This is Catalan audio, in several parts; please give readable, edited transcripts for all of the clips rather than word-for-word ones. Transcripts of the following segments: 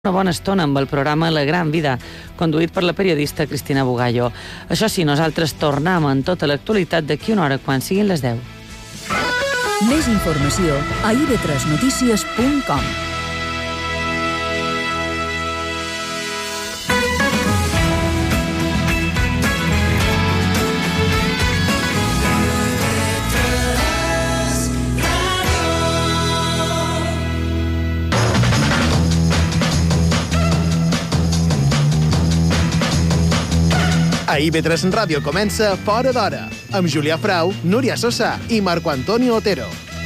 Una bona estona amb el programa La Gran Vida, conduït per la periodista Cristina Bugallo. Això sí, nosaltres tornem en tota l'actualitat d'aquí una hora quan siguin les 10. Més informació a ib3notícies.com. A IB3 Ràdio comença Fora d'Hora, amb Julià Frau, Núria Sosa i Marco Antonio Otero.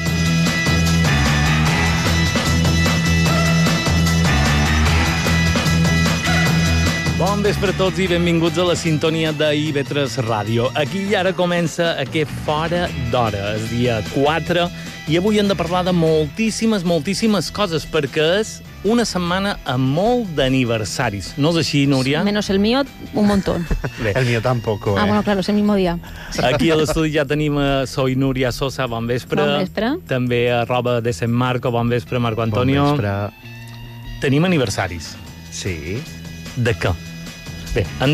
Bon vespre a tots i benvinguts a la sintonia de IB3 Ràdio. Aquí i ara comença aquest Fora d'Hora, és dia 4, i avui hem de parlar de moltíssimes coses, perquè és una setmana amb molt d'aniversaris. ¿No es així, Núria? Menos el mío, un montón. El mío tampoco, Bueno, claro, es el mismo día. Aquí a l'estudi ja tenim Soy Núria Sosa, bon vespre. Bon vespre. També @ de Sant Marco, bon vespre, Marco Antonio. Bon vespre. Tenim aniversaris. Sí. De què? Bé, hem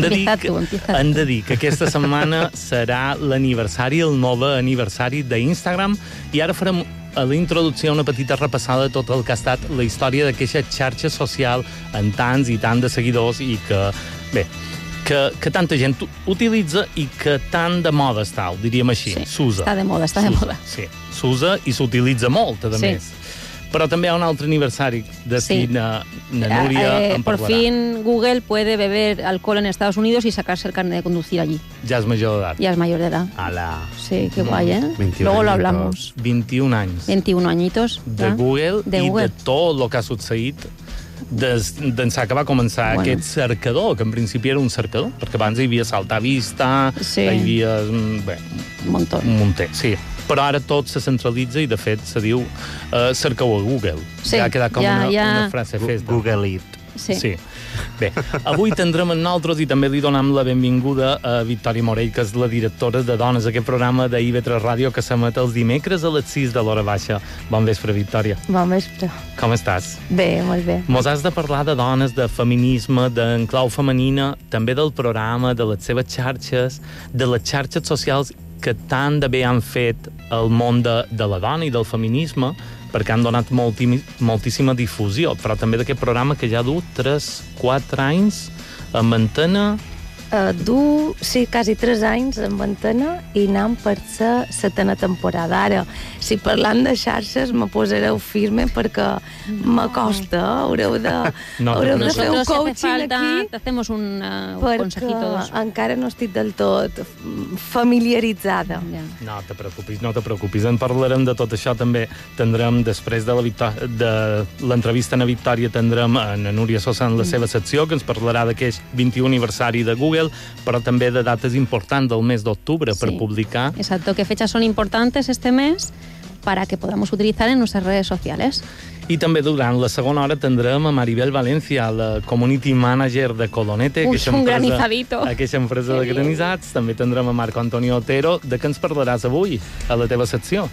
de dir que aquesta setmana serà l'aniversari, el nou aniversari d'Instagram, i ara farem a la introducció una petita repassada de tot el que ha estat la història d'aquesta xarxa social amb tants i tants de seguidors i que, bé, que tanta gent utilitza i que tan de moda està, ho diríem així. Sí, s'usa. està de moda. Sí, s'usa i s'utilitza molt, a més. Però també hi ha un altre aniversari de na Núria en por parlarà. fin Google puede beber alcohol en Estados Unidos y sacarse el carnet de conducir allí. Ja és major d'edat. Ya es mayor de edad. Ala. Sí, qué guay, ¿eh? 21 Luego lo añitos. hablamos. 21 anys. 21 añitos. De ¿ya? Google de i Google. de tot el que ha succeït d'ençà que va començar aquest cercador, que en principi era un cercador, perquè abans hi havia Salta Vista, Sí. hi havia... Bé, Un montón. un munter, sí. Però ara tot se centralitza i, de fet, se diu cercau a Google. Sí, Ja ha quedat com ja- una frase festa. Google It. Sí. Bé, avui tindrem amb nosaltres i també li donem la benvinguda a Victòria Morell, que és la directora de Dones, aquest programa de IB3 Ràdio que s'emet els dimecres a les 6 de l'hora baixa. Bon vespre, Victòria. Bon vespre. Com estàs? Bé, molt bé. Mos has de parlar de dones, de feminisme, d'enclau femenina, també del programa, de les seves xarxes, de les xarxes socials que tan de bé han fet el món de la dona i del feminisme, perquè han donat moltíssima difusió, però també d'aquest programa que ja du 3-4 anys en antena. Sí, quasi 3 anys en antena i anem per la 7a temporada. Ara, si parlant de xarxes, me posareu firme perquè m'acosta. Haureu de fer un Nosotros, si hace coaching falta, aquí te hacemos un perquè consejito. encara no estic del tot familiaritzada. Ja. No te preocupis. En parlarem de tot això també. Tindrem, després de l'entrevista a Victòria, tindrem a Núria Sosa en la seva secció, que ens parlarà d'aquest 21 aniversari de Google, però també de dates importants del mes d'octubre per publicar. Exacto, qué fechas son importantes este mes para que podamos utilizar en nuestras redes sociales. I també durant la segona hora tindrem a Maribel Valencia, la community manager de Colonete, Un granizadito. aquesta empresa de granizats. També tindrem a Marco Antonio Otero. De què ens parlaràs avui a la teva secció?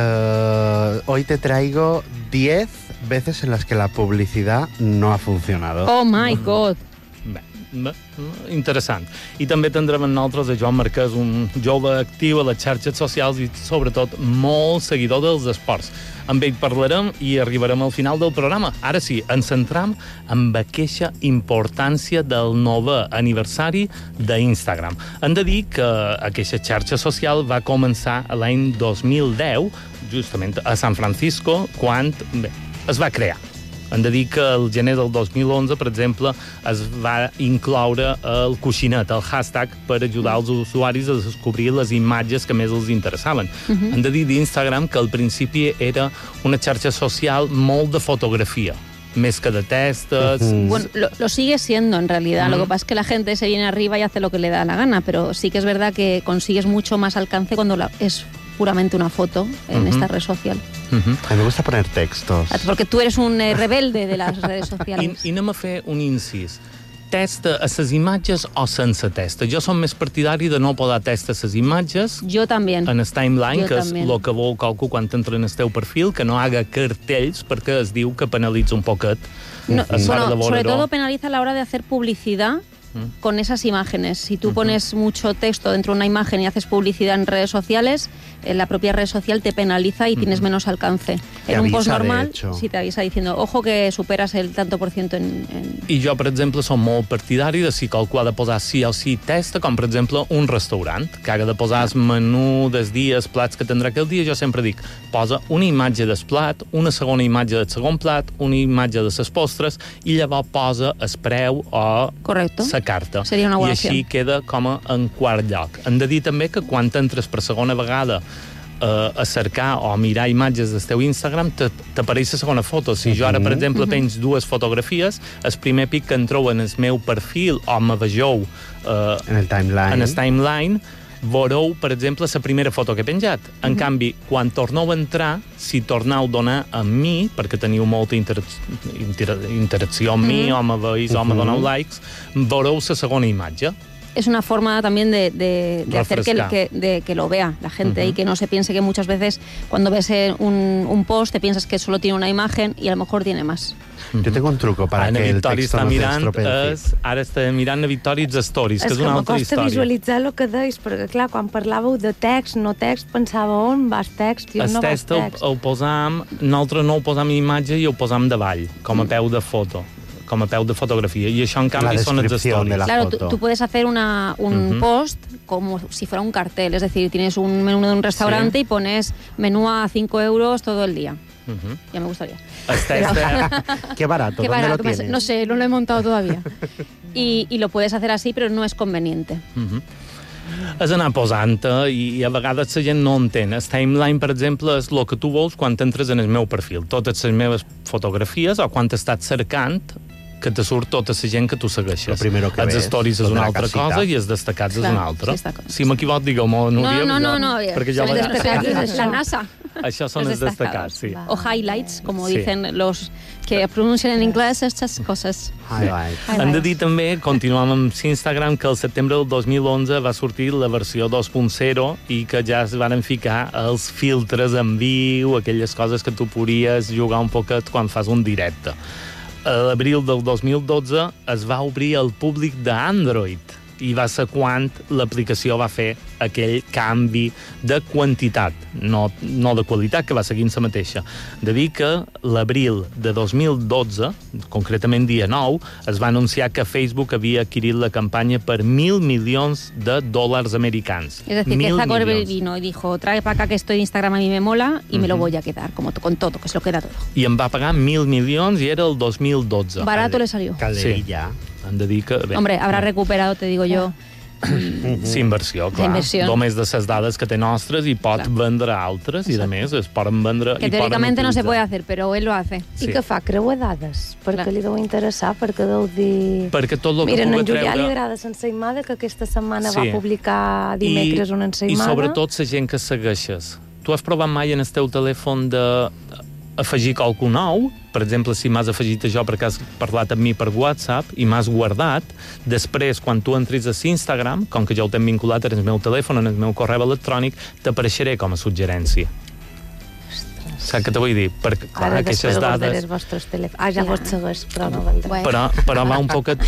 Hoy te traigo 10 veces en las que la publicidad no ha funcionado. Oh my God. Bé, interessant. I també tindrem amb nosaltres a Joan Marquès, un jove actiu a les xarxes socials i, sobretot, molt seguidor dels esports. Amb ell parlarem i arribarem al final del programa. Ara sí, ens centram en aquesta importància del nou aniversari d'Instagram. Hem de dir que aquesta xarxa social va començar l'any 2010, justament a San Francisco, quan es va crear. Hem de dir que el gener del 2011, per exemple, es va incloure el coixinet, el hashtag, per ajudar els usuaris a descobrir les imatges que més els interessaven. Hem de dir d'Instagram que al principi era una xarxa social molt de fotografia, més que de testes. Bueno, lo sigue siendo en realidad. Lo que pasa es que la gente se viene arriba y hace lo que le da la gana, pero sí que es verdad que consigues mucho más alcance cuando es puramente una foto en esta red social. A mí me gusta poner textos. Porque tú eres un rebelde de las redes sociales. I anem a fer un incís. testa a les imatges o sense testa. Jo som més partidari de no posar testa a les imatges. Jo també. En el timeline, que és també. el que vol qualcú quan entra en el teu perfil, que no haga cartells, perquè es diu que penalitza un poquet. No, bueno, sobre todo penaliza a la hora de hacer publicidad con esas imágenes. Si tú pones mucho texto dentro de una imagen y haces publicidad en redes sociales, la propia red social te penaliza y tienes menos alcance. En un post normal, sí te avisa diciendo, ojo que superas el tanto por ciento en... I jo, per exemple, som molt partidari de si qualcú ha de posar sí o sí testa, com per exemple un restaurant, que ha de posar el menú dels dies, plats que tindrà aquell dia. Jo sempre dic, posa una imatge del plat, una segona imatge del segon plat, una imatge de les postres, i llavors posa el preu o la carta. Seria una bona I així queda com en quart lloc. Hem de dir també que quan entres per segona vegada a cercar o a mirar imatges del teu Instagram, t'apareix la segona foto. Si jo ara, per exemple, penjo dues fotografies, el primer pic que entrou en el meu perfil o me vegeu en el timeline, veureu, per exemple, la primera foto que he penjat. En canvi, quan torneu a entrar, si torneu a donar a mi, perquè teniu molta interacció amb mi, o me veus, o me doneu likes, veureu la segona imatge. Es una forma también de hacer que lo vea la gente y que no se piense que muchas veces cuando ves un post te piensas que solo tiene una imagen y a lo mejor tiene más. Yo tengo un truco para que el texto no s'estropei. Ara està mirant a Victòria els stories, que és una altra història. És que m'acosta visualitzar el que deies, perquè clar, quan parlàveu de text, no text, pensava on vas text i on no vas text. El text el posam, nosaltres no ho posam imatge i ho posam davall, com a peu de foto. Como peu de fotografía, y eso en cambio son las stories. Claro, tú puedes hacer un post como si fuera un cartel, es decir, tienes un menú de un restaurante y pones menú a 5 euros todo el día. Ya me gustaría. Qué barato, Qué ¿dónde barato, lo tienes? No sé, no lo he montado todavía. Y lo puedes hacer así, pero no es conveniente. És anar posant-te i a vegades la gent no entén. El timeline, per exemple, és el que tu vols quan entres en el meu perfil. Totes les meves fotografies o quan t'estàs cercant que te surt tota la gent que tu segueixes. Els stories és una altra cosa i els destacats és una altra. Si m'equivoc, digueu-m'ho, Núria. No. Son destacados, la NASA. Això són els destacats, sí. O highlights, como dicen los que pronuncian en inglés estas cosas. Hem de dir també, continuem amb Instagram, que el setembre del 2011 va sortir la versió 2.0 i que ja es van ficar els filtres en viu, aquelles coses que tu podries jugar un poquet quan fas un directe. A l'abril del 2012 es va obrir al públic d'Android i va ser quan l'aplicació va fer aquell canvi de quantitat, no de qualitat, que va seguint la mateixa. De dir que l'abril de 2012, concretament dia 9, es va anunciar que Facebook havia adquirit la campanya per $1.000 milions americans. Es decir, que Zuckerberg vino y dijo, trae para acá que esto de Instagram a mí me mola y me lo voy a quedar, como con todo, que se lo queda todo. I em va pagar $1.000 milions i era el 2012. Barato le salió. Calderilla. Han de dir que... Bé. Hombre, habrá recuperado, te digo yo. Sí, inversió, clar. Només de les dades que té nostres i pot vendre altres i, a més, es poden vendre... Que teóricamente no se puede hacer, pero él lo hace. I que fa creuar dades, perquè li deu interessar, perquè deu dir... Perquè tot el que Mira, pugui en Julià treure... li agrada l'ensaïmada, que aquesta setmana va publicar dimecres una ensaïmada. I sobretot la gent que segueixes. Tu has provat mai en el teu telèfon d'afegir qualcú nou? Per exemple, si m'has afegit això perquè has parlat amb mi per WhatsApp i m'has guardat, després, quan tu entris a Instagram, com que ja ho tenc vinculat en el meu telèfon, en el meu correu electrònic, t'apareixeré com a suggerència. Saps què te vull dir? Perquè, clar, aquestes dades... Ja vos segueix, però no valdrà. Però va un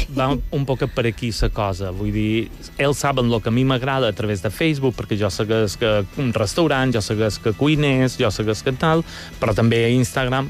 poquet per aquí la cosa. Vull dir, ells saben el que a mi m'agrada a través de Facebook, perquè jo segueix que un restaurant, jo segueix que cuiners, jo segueix que tal, però també a Instagram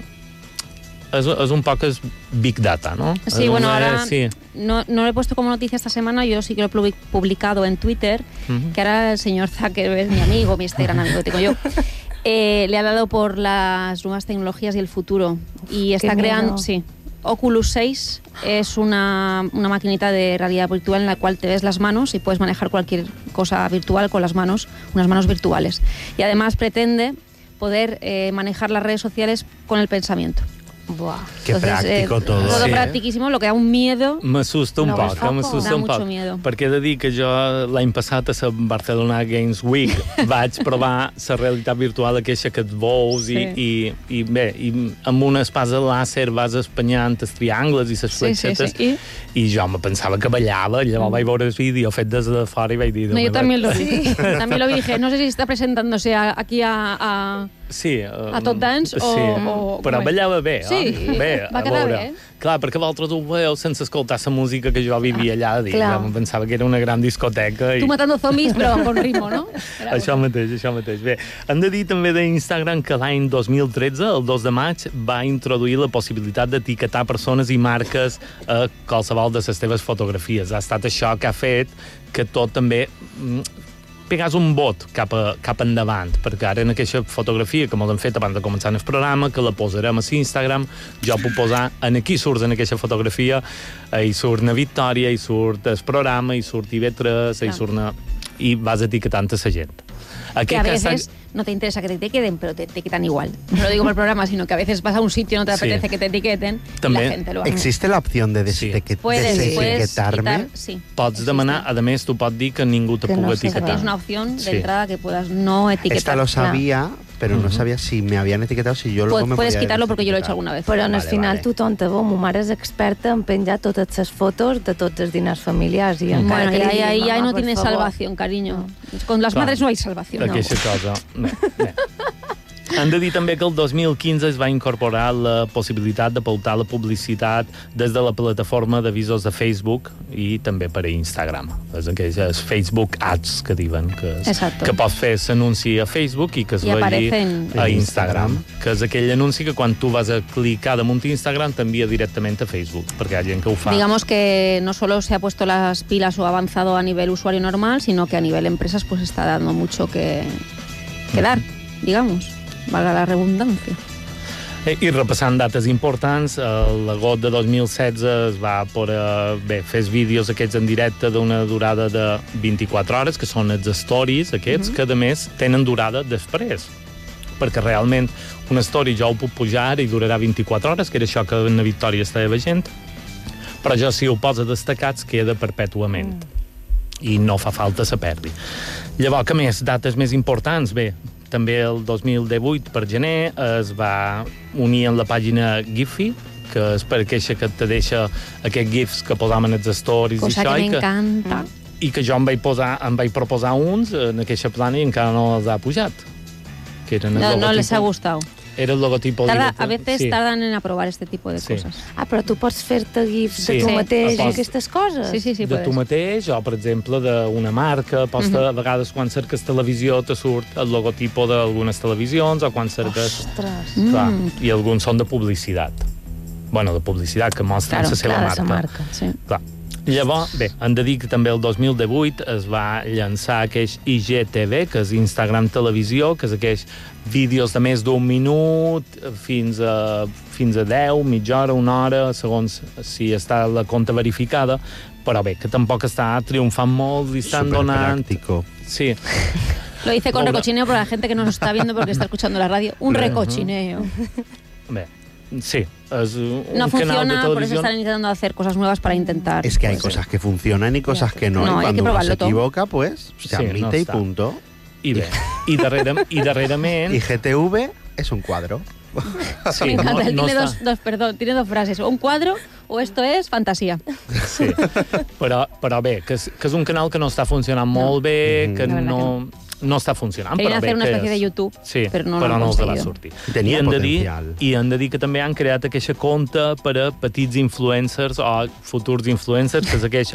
es un poco Big Data, ¿no? Sí, bueno, ahora no lo he puesto como noticia esta semana, yo sí que lo he publicado en Twitter, que ahora el señor Zuckerberg, mi amigo, este gran amigo que tengo yo, le ha dado por las nuevas tecnologías y el futuro. Y está creando, Oculus 6 es una maquinita de realidad virtual en la cual te ves las manos y puedes manejar cualquier cosa virtual con las manos, unas manos virtuales. Y además pretende poder manejar las redes sociales con el pensamiento. Buah. Qué práctico todo. Todo Sí. practiquísimo, lo que da un miedo. M'assusta un No, poc, da m'assusta un mucho poc. miedo. Perquè he de dir que jo l'any passat a la Barcelona Games Week vaig provar la realitat virtual aquesta que et veus i bé, i amb una espasa làser vas espanyant els triangles i les fletxetes i jo me pensava que ballava, llavors vaig veure el vídeo fet des de fora i vaig dir... No, yo también lo vi. También lo vi. Dije, no sé si está presentándose aquí a Sí, Top Dance o però ballava bé, sí, bé, va quedar bé. Clar, perquè vosaltres ho veieu sense escoltar la música que jo vivia allà dins. Jo pensava que era una gran discoteca. Tu matando zombies, però amb bon ritmo, no? Això mateix. Bé, hem de dir també d'Instagram que l'any 2013, el 2 de maig, va introduir la possibilitat d'etiquetar persones i marques a qualsevol de les teves fotografies. Ha estat això que ha fet que tot també pegas un vot cap endavant, perquè ara en aquesta fotografia que m'ho han fet abans de començar el programa, que la posarem a l'Instagram, jo puc posar en aquí surts en aquesta fotografia, hi surt na Victòria, hi surt el programa, hi surt IB3, hi surt i vas etiquetant a la gent. Que a veces no te interesa que te etiqueten, pero te etiquetan igual. No lo digo por el programa, sino que a veces vas a un sitio y no te apetece que te etiqueten y la gente lo hace. ¿Existe la opción de desetiquetarme? Sí. Pots demanar, a més, tu pots dir que ningú te pugui etiquetar. Tienes una opción de entrada que puedas no etiquetar. Esta lo sabía, pero no sabía si me habían etiquetado, si yo luego me puedes podía quitarlo porque yo lo he hecho alguna vez. Però al final tothom te veu. Ma mare és experta en penjar totes les fotos de tots els dinars familiars. I bueno, y ahí no tienes salvación, cariño. Con las madres no hay salvación. Aquesta cosa. Bé. Hem de dir també que el 2015 es va incorporar la possibilitat de pautar la publicitat des de la plataforma d'avisos de Facebook i també per a Instagram. És aquelles Facebook Ads que diuen, que pots fer l'anunci a Facebook i que es vegi a Instagram, que és aquell anunci que quan tu vas a clicar damunt Instagram t'envia directament a Facebook, perquè hi ha gent que ho fa. Digamos que no solo se ha puesto las pilas o avanzado a nivel usuario normal, sino que a nivel empresas pues está dando mucho que dar, digamos. Valga la redundància. I repassant dates importants, l'agost de 2016 es va fer els vídeos aquests en directe d'una durada de 24 hores, que són els stories aquests, que a més tenen durada després. Perquè realment una story jo ho puc pujar i durarà 24 hores, que era això que en la Victòria estava veient, però jo si ho posa destacats queda perpètuament. I no fa falta se perdi. Llavors, que més? Dates més importants? Bé, també el 2018, per gener, es va unir en la pàgina Giphy, que és per aquella que te deixa aquests gifs que posàvem en els stories. Cosa que m'encanta. I que jo em vaig proposar uns en aquesta plana i encara no els ha pujat. Que eren no les ha gustat. Era el logotipo. A veces tardan en aprobar este tipo de cosas. Però tu pots fer-te gifs de tu mateix i aquestes coses? Sí, de tu mateix, o per exemple d'una marca, a vegades quan cerques televisió te surt el logotipo d'algunes televisions, o quan cerques... Ostres! I alguns són de publicitat. Bueno, de publicitat, que mostren la seva marca. Clar. Llavors, bé, hem de dir que també el 2018 es va llançar aqueix IGTV, que és Instagram Televisió, que és aquells vídeos de més d'un minut fins a 10, mitja hora, una hora, segons si està la compta verificada, però bé, que tampoc està triomfant molt i estan donant... Superpràctico. Sí. Lo hice con recochineo para la gente que no nos está viendo porque está escuchando la radio. Un recochineo. Bé, sí, es un no funciona, canal de televisión. por eso están intentando hacer cosas nuevas para intentar. Es que hay cosas que funcionan y cosas que no. No, y cuando uno se equivoca, todo. Pues se admite y punto. I bé, i darrerament... Y GTV es un cuadro. Sí, me encanta, tiene dos frases, o un cuadro o esto es fantasía. Sí, però bé, que és un canal que no està funcionant molt bé, que no està funcionant. Querían hacer una especie de YouTube, sí, però no els va sortir. Tenia potencial. I hem de dir que també han creat aquesta compte per a petits influencers o futurs influencers, que és aqueix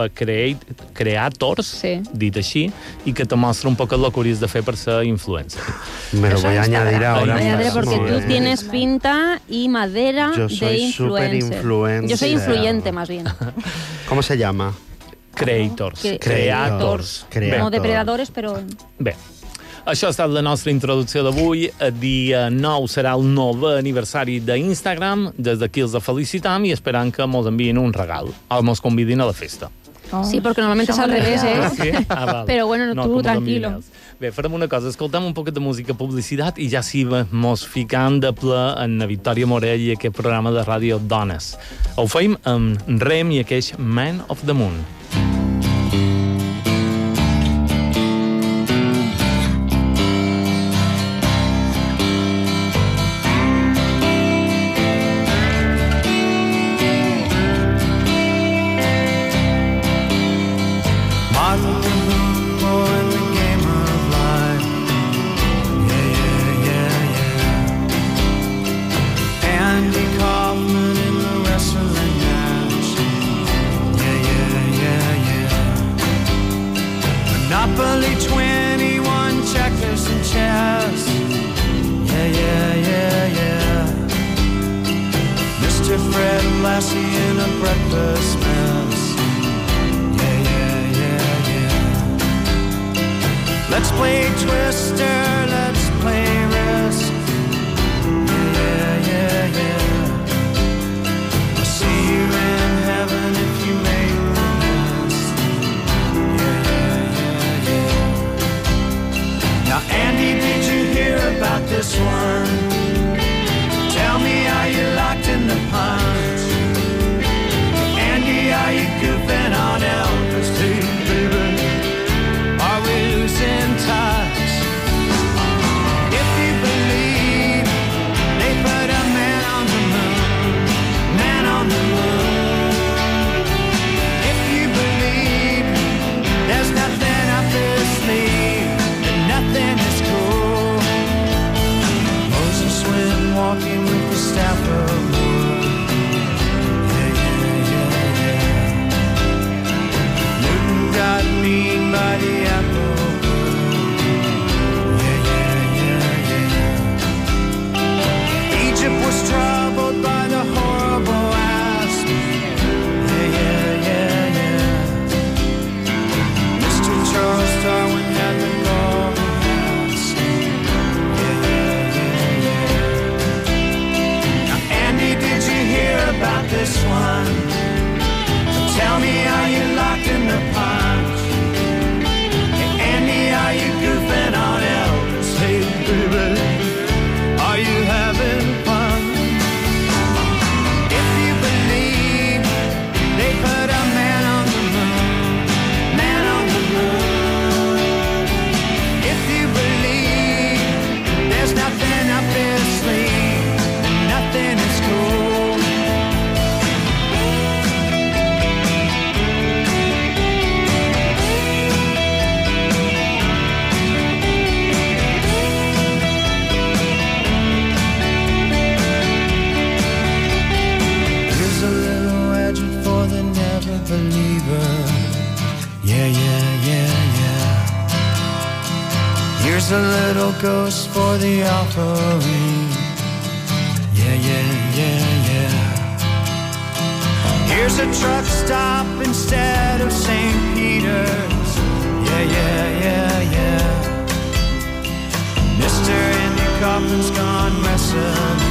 @creators, dit així, i que te mostra un poc el que hauries de fer per ser influencer. Me lo voy a añadir ahora mismo. Porque tú tienes pinta y madera de influencer. Yo soy súper influencer. Yo soy influyente, más bien. ¿Cómo se llama? Creators. No depredadores, però... Bé, això ha estat la nostra introducció d'avui. El dia 9 serà el 9è aniversari d'Instagram. Des d'aquí els felicitam i esperant que mos enviïn un regal o mos convidin a la festa. Sí, porque normalmente es al revés, ¿eh? Sí? Val. Però bueno, No, tu com tranquilo. domines. Bé, farem una cosa, escoltem un poquet de música, publicitat, i ja sí mos ficant de ple en la Victòria Morell i aquest programa de ràdio Dones. Ho feim amb Rem i aqueix Man of the Moon. Monopoly 21 checkers and chess. Yeah. Mr. Fred Lassie in a breakfast mess. Yeah. Let's play Twister, let's play Risk. Yeah. I'll see you in heaven if you make the list. Yeah. Now, Andy, did you hear about this one? Tell me, are you locked in the punch? Andy, are you goofing on Elvis? Hey, baby, are we losing touch? If you believe they put a man on the moon, man on the moon. If you believe there's nothing up his sleeve, and nothing is cool. Moses went walking with the staff of wood. Yeah. Newton got beaten by the apple. Yeah. Egypt was troubled by the horrible asp. Yeah. Mr. Charles Darwin had the golden mask. Yeah. Now, Andy, did you hear about this one? Tell me, are you locked in the punch? Hey, Andy, are you goofing on Elvis? Hey, baby, are you having fun? If you believe they put a man on the moon, man on the moon. If you believe there's nothing up his sleeve, and nothing is cool. Here's a little edge for the never believer. Yeah. Here's a little ghost for the offering. Yeah. Here's a truck stop instead of St. Peter's. Yeah. Mr. Andy Kaufman's gone wrestling.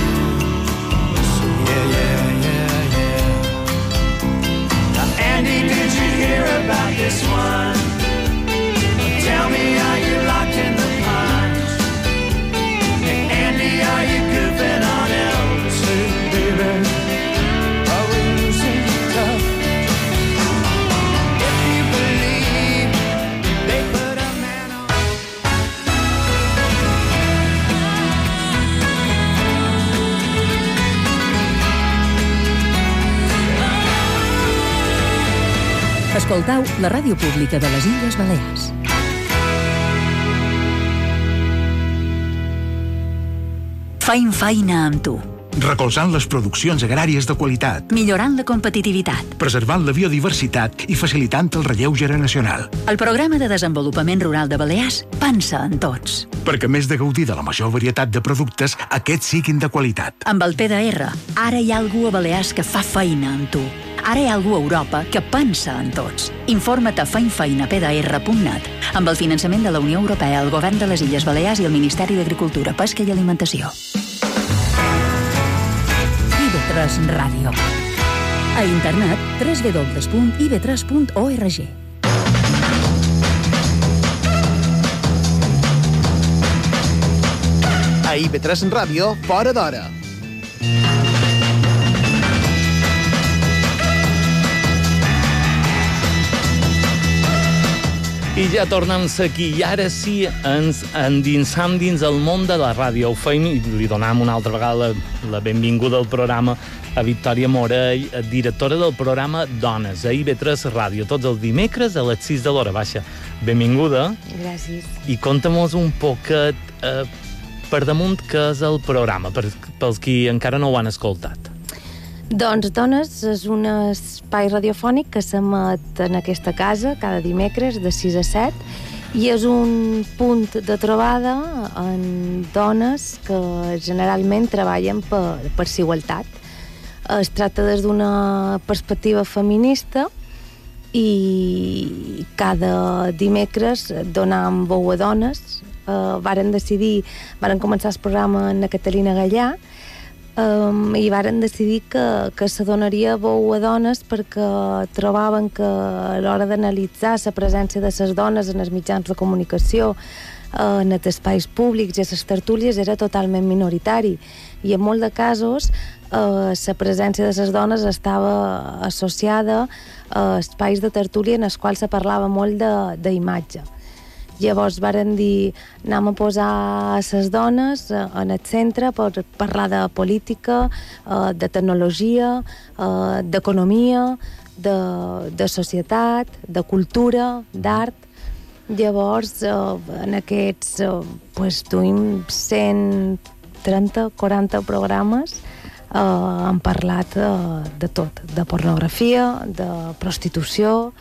Yeah. Now, Andy, did you hear about this one? Tell me, are you locked in the punch? Hey, Andy, are you goofing on Elvis? Hey, baby, are we losing touch? If you believe they put a man on. Escoltau la ràdio pública de les Illes Balears. Faim feina amb tu. Recolzant les produccions agràries de qualitat, Millorant la competitivitat. preservant la biodiversitat i facilitant el relleu generacional. El programa de desenvolupament rural de Balears pensa en tots. Perquè a més de gaudir de la major varietat de productes, aquests siguin de qualitat. Amb el PDR, ara hi ha algú a Balears que fa feina amb tu. Ara hi ha algú a Europa que pensa en tots. Informa't a faimfeinapdr.net amb el finançament de la Unió Europea, el Govern de les Illes Balears i el Ministeri d'Agricultura, Pesca i Alimentació. IB3 Ràdio. A internet www.ib3.org. A IB3 Ràdio, fora d'hora. I ja tornem aquí, i ara sí ens endinsam dins el món de la ràdio. Ho fem i li donem una altra vegada la benvinguda al programa a Victòria Morell, directora del programa Dones, a IB3 Ràdio, tots els dimecres a les 6 de l'hora baixa. Benvinguda. Gràcies. I conta-mos un poquet per damunt què és el programa, pels qui encara no ho han escoltat. Doncs Dones és un espai radiofònic que s'emet en aquesta casa cada dimecres de 6 a 7 i és un punt de trobada en dones que generalment treballen per igualtat. Es tracta des d'una perspectiva feminista i cada dimecres donam veu a dones. Varen començar el programa en la Catalina Gallà i varen decidir que se donaria veu a dones perquè trobaven que a l'hora d'analitzar la presència de les dones en els mitjans de comunicació, en els espais públics i a les tertúlies era totalment minoritari i en molts de casos la presència de les dones estava associada a espais de tertúlia en els quals se parlava molt d'imatge. Llavors varen dir, anem a posar les dones en el centre per parlar de política, de tecnologia, d'economia, de societat, de cultura, d'art. Llavors, en aquests, duim 130-40 programes, han parlat de tot, de pornografia, de prostitució,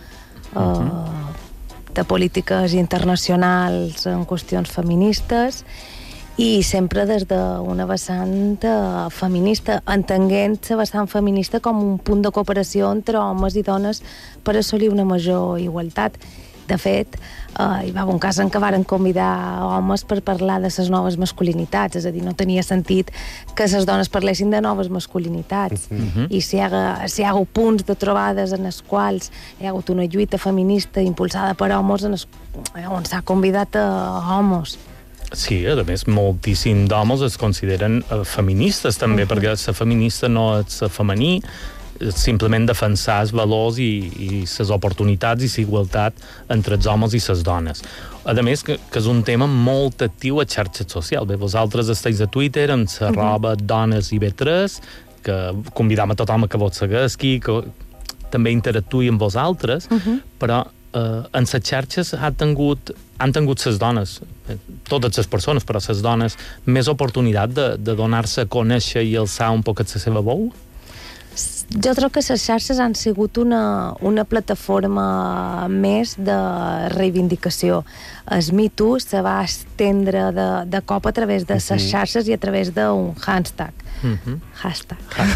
de polítiques internacionals en qüestions feministes i sempre des d'una vessant feminista, entenent la vessant feminista com un punt de cooperació entre homes i dones per assolir una major igualtat. De fet, hi va haver un cas en què varen convidar homes per parlar de les noves masculinitats, és a dir, no tenia sentit que les dones parlessin de noves masculinitats. I si hi ha hagut punts de trobades en els quals hi ha hagut una lluita feminista impulsada per homes on s'ha convidat a homes. Sí, a més, moltíssim d'homes es consideren feministes també, perquè la feminista no és femení, simplement defensar els valors i les oportunitats i la igualtat entre els homes i les dones. A més, que és un tema molt actiu a xarxes socials. Bé, vosaltres esteu a Twitter amb la @donesib3, que convidam a tothom que vos segueixi, que també interactuï amb vosaltres, però en les xarxes han tingut les dones, totes les persones, però les dones, més oportunitat de donar-se a conèixer i alçar un poquet la seva veu? Jo trobo que les xarxes han sigut una plataforma més de reivindicació. El Me Too se va estendre de cop a través de les xarxes i a través d'un hashtag. Hashtag.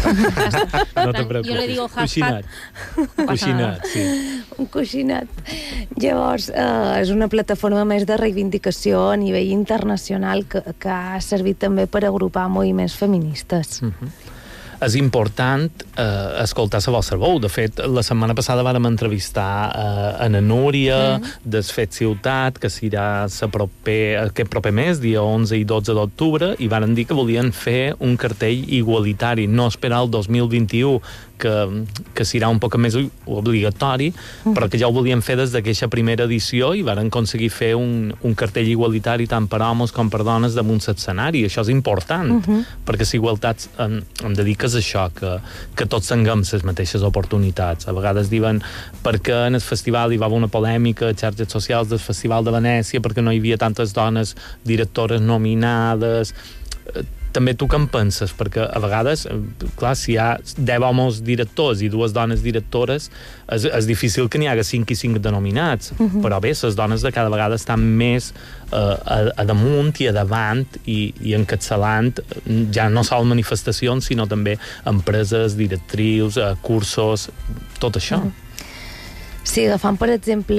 No te preocupes. Jo le digo hashtag. Coixinat, sí. Un coixinat. Llavors, és una plataforma més de reivindicació a nivell internacional que ha servit també per agrupar moviments feministes. És important escoltar la vostra veu. De fet, la setmana passada vàrem entrevistar a Núria del Fet Ciutat, que serà aquest proper mes, dia 11 i 12 d'octubre, i varen dir que volien fer un cartell igualitari, no esperar el 2021, que serà un poc més obligatori, però que ja ho volien fer des d'aquesta primera edició i varen aconseguir fer un cartell igualitari tant per homes com per dones damunt l'escenari. Això és important, perquè la igualtat em dedica a això, que tots tinguem les mateixes oportunitats. A vegades diuen perquè en el festival hi va haver una polèmica a xarxes socials del Festival de Venècia perquè no hi havia tantes dones directores nominades. També tu què en penses? Perquè a vegades, clar, si hi ha 10 homes directors i 2 dones directores, és difícil que n'hi haga 5 i 5 denominats. Però bé, les dones de cada vegada estan més a damunt i a davant i encapçalant ja no sols manifestacions, sinó també empreses, directrius, cursos, tot això. Sí, agafant, per exemple,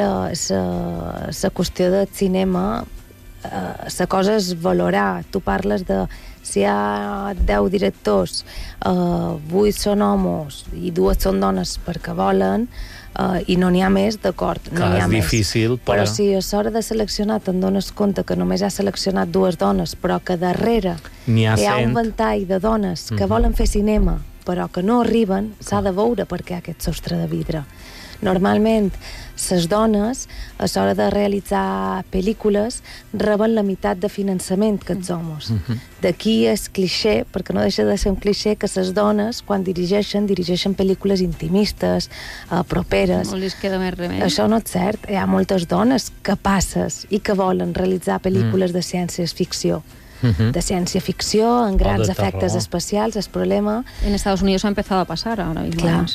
la qüestió del cinema, la cosa és valorar. Tu parles de si hi ha 10 directors, 8 són homes i 2 són dones perquè volen, i no n'hi ha més, d'acord, no n'hi ha més. Difícil, però si a l'hora de seleccionar te'n dones compte que només ha seleccionat 2 dones, però que darrere hi ha un ventall de dones que volen fer cinema, però que no arriben, s'ha de veure perquè hi ha aquest sostre de vidre. Normalment, les dones, a l'hora de realitzar pel·lícules, reben la meitat de finançament que els homes. D'aquí és clixé, perquè no deixa de ser un clixé, que les dones, quan dirigeixen pel·lícules intimistes, properes. No els queda més remei. Això no és cert. Hi ha moltes dones capaces i que volen realitzar pel·lícules de ciència-ficció. De ciència-ficció, en grans efectes especials. El problema... En Estados Unidos ha empezado a pasar ahora mismo. Clar.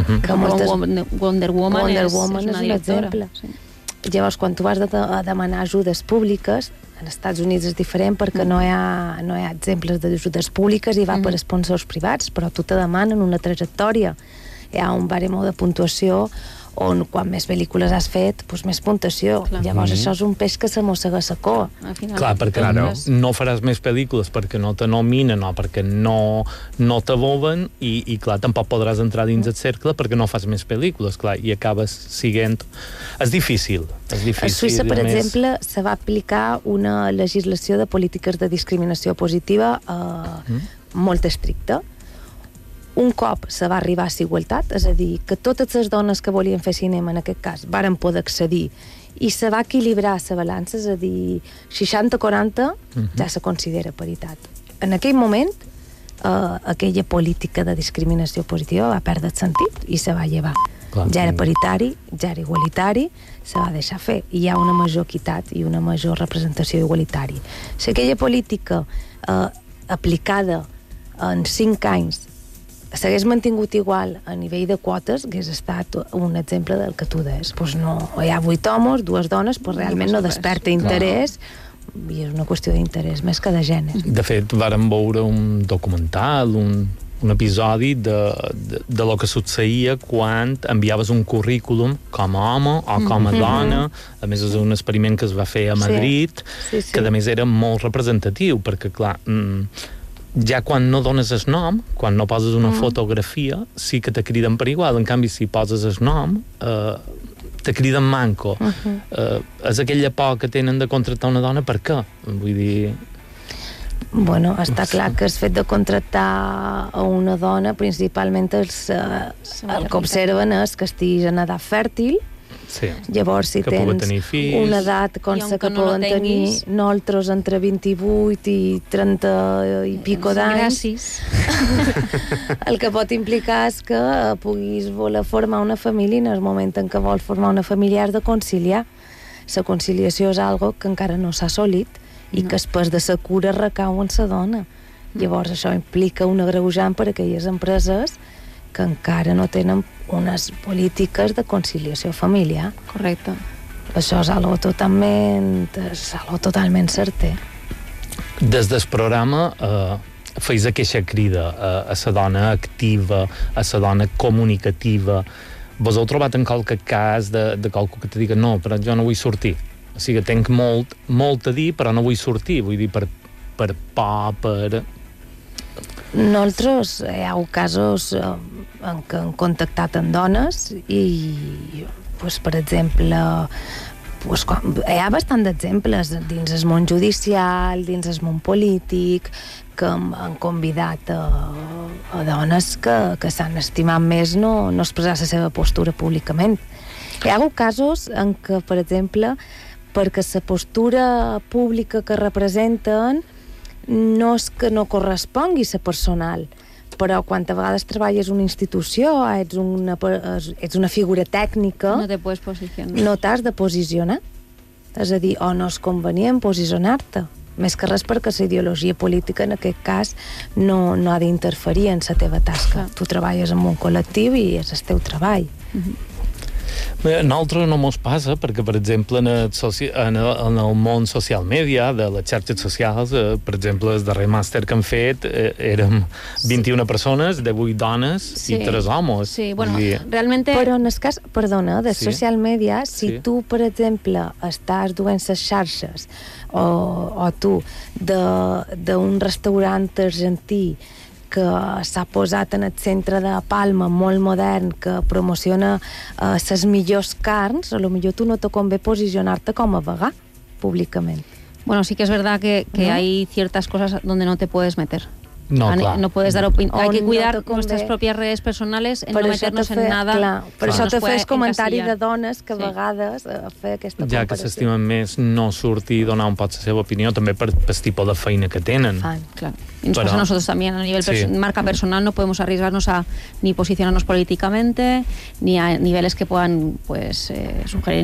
Wonder Woman és una exemple. Llavors, quan tu vas a demanar ajudes públiques, als Estats Units és diferent perquè no hi ha exemples d'ajudes públiques i va per sponsors privats, però tu te demanen una trajectòria. Hi ha un baremo de puntuació on quan més pel·lícules has fet, doncs més puntuació. Llavors això és un peix que se mossega a cua. Clar, perquè no faràs més pel·lícules perquè no te nominen o perquè no t'aboven i clar, tampoc podràs entrar dins el cercle perquè no fas més pel·lícules, clar, i acabes siguent... És difícil. A Suïssa, per exemple, se va aplicar una legislació de polítiques de discriminació positiva molt estricta. Un cop se va arribar a la igualtat, és a dir, que totes les dones que volien fer cinema, en aquest cas, varen poder accedir, i se va equilibrar la balança, és a dir, 60-40 ja se considera paritat. En aquell moment, aquella política de discriminació positiva va perdre el sentit i se va llevar. Ja era paritari, ja era igualitari, se va deixar fer, i hi ha una major equitat i una major representació igualitària. Si aquella política aplicada en 5 anys s'hagués mantingut igual a nivell de quotes, hagués estat un exemple del que tu deies. Doncs no, hi ha 8 homes, 2 dones, doncs realment no desperta interès, i és una qüestió d'interès més que de gènere. De fet, vàrem veure un documental, un episodi de lo que succeïa quan enviaves un currículum com a home o com a dona. A més, és un experiment que es va fer a Madrid, que a més era molt representatiu, perquè, clar, ja quan no dones el nom, quan no poses una fotografia, sí que te criden per igual. En canvi, si poses el nom, te criden manco. És aquella por que tenen de contractar una dona, per què? Vull dir... Bueno, està clar que el fet de contractar a una dona, principalment el que observen és que estiguis en edat fèrtil. Llavors, si tens una edat com la que poden tenir nosaltres entre 28 i 30 i pico d'anys, el que pot implicar és que puguis voler formar una família, i en el moment en què vols formar una família has de conciliar. La conciliació és algo que encara no s'ha assolit i que el pes de la cura recau en la dona. Llavors això implica un agreujant per a aquelles empreses que encara no tenen unes polítiques de conciliació familiar. Correcte. Això és algo totalment certer. Des del programa feis aquesta crida a la dona activa, a la dona comunicativa. Vos heu trobat en qualque cas de qualcú que te diga no, però jo no vull sortir. O sigui, tenc molt a dir, però no vull sortir. Vull dir, per por, per... Nosaltres hi ha casos en què hem contactat amb dones i, per exemple, hi ha bastant d'exemples dins el món judicial, dins el món polític, que han convidat a dones que s'han estimat més no expressar la seva postura públicament. Hi ha casos en què, per exemple, perquè la postura pública que representen no és que no correspongui a personal, però quan a vegades treballes en una institució, ets una figura tècnica, no t'has de posicionar. És a dir, o no és convenient posicionar-te. Més que res perquè la ideologia política en aquest cas no ha d'interferir en la teva tasca. Tu treballes en un col·lectiu i és el teu treball. A nosaltres no mos passa, perquè, per exemple, en el món social media, de les xarxes socials, per exemple, el darrer màster que hem fet, érem 21 persones, 18 dones i 3 homes. Sí, bueno, realmente... Però en el cas, perdona, de social media, si tu, per exemple, estàs duent les xarxes, o tu, d'un restaurant argentí que s'ha posat en el centre de Palma, molt modern, que promociona les millors carns, a lo millor tu no te convé posicionar-te com a vegà, públicament. Bueno, sí que es verdad que hay ciertas cosas donde no te puedes meter. No, clar. No puedes dar opinión. Hay que cuidar nuestras propias redes personales en no meternos en nada. Clar, per això te fes comentari de dones que a vegades fer aquesta comparació. Ja que s'estimen més no sortir i donar un pot la seva opinió, també per el tipus de feina que tenen. Claro. Y nos pasa a nosotros también, a nivel marca personal, no podemos arriesgarnos a ni posicionarnos políticamente, ni a niveles que puedan pues sugerir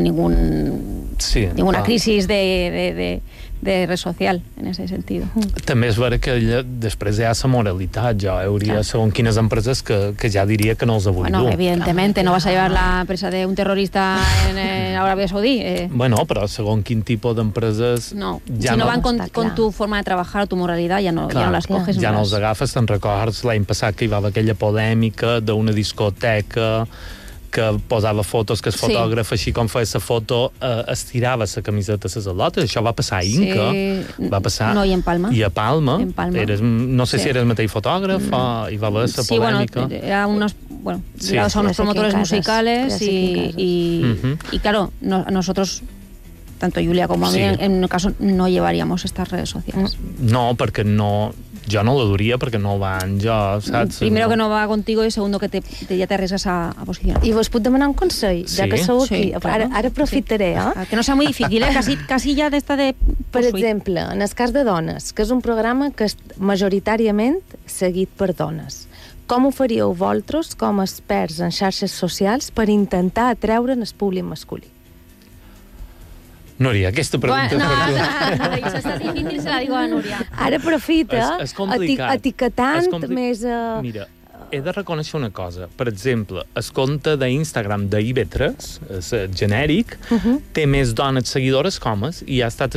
ninguna crisis de red social, en ese sentido. També és vera que després hi ha la moralitat. Jo hauria segons quines empreses que ja diria que no els vull dur. Evidentemente, no vas a llevar la empresa de un terrorista en Arabia Saudí. Bueno, però segons quin tipus d'empreses... No, si no van con tu forma de trabajar o tu moralidad, ja no las coges. Ja no els agafes. Te'n records l'any passat que hi va haver aquella polèmica d'una discoteca que posava fotos, que el fotògraf, així com feia la foto, estirava la camiseta a les al·lotes. Això va passar a Inca. Va passar... No, i en Palma. I a Palma. No sé si eres el mateix fotògraf o hi va haver la polèmica. Sí, son unos promotores musicales y claro, nosotros... tanto Julia como a mí, en un caso, no llevaríamos estas redes sociales. No, perquè no... Jo no lo duria perquè no van jo, saps? Primero que no va contigo y segundo que ya te arriesgas a posicionar. I vos puc demanar un consell, ja que sou aquí. Ara aprofitaré, Que no sea muy difícil, casi ya d'esta de... Per exemple, en el cas de Dones, que és un programa que és majoritàriament seguit per dones. Com ho faríeu vosaltres, com a experts en xarxes socials, per intentar atreure el públic masculí? Núria, aquesta pregunta... Això és difícil, se la digo a Núria. Ara aprofita, etiquetant més... Mira, he de reconèixer una cosa. Per exemple, el compte d'Instagram d'IB3, el genèric, té més dones seguidores que homes i ha estat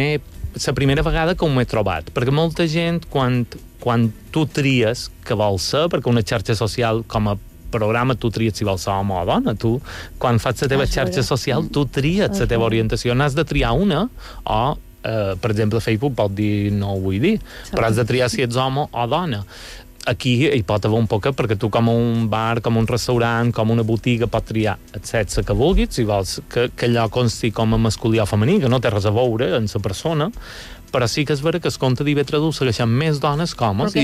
la primera vegada que ho m'he trobat. Perquè molta gent, quan tu tries que vols ser, perquè una xarxa social com a programa tu tries si vols ser home o dona. Tu, quan fas la teva xarxa social, tu tries la teva orientació. N'has de triar una o, per exemple, Facebook pot dir no ho vull dir, però has de triar si ets home o dona. Aquí hi pot haver un poc, perquè tu com un bar, com un restaurant, com una botiga, pots triar el sexe que vulguis, si vols que allò consti com a masculí o femení, que no té res a veure en la persona, però sí que és vera que el compte d'IB3 ho segueixen més dones que homes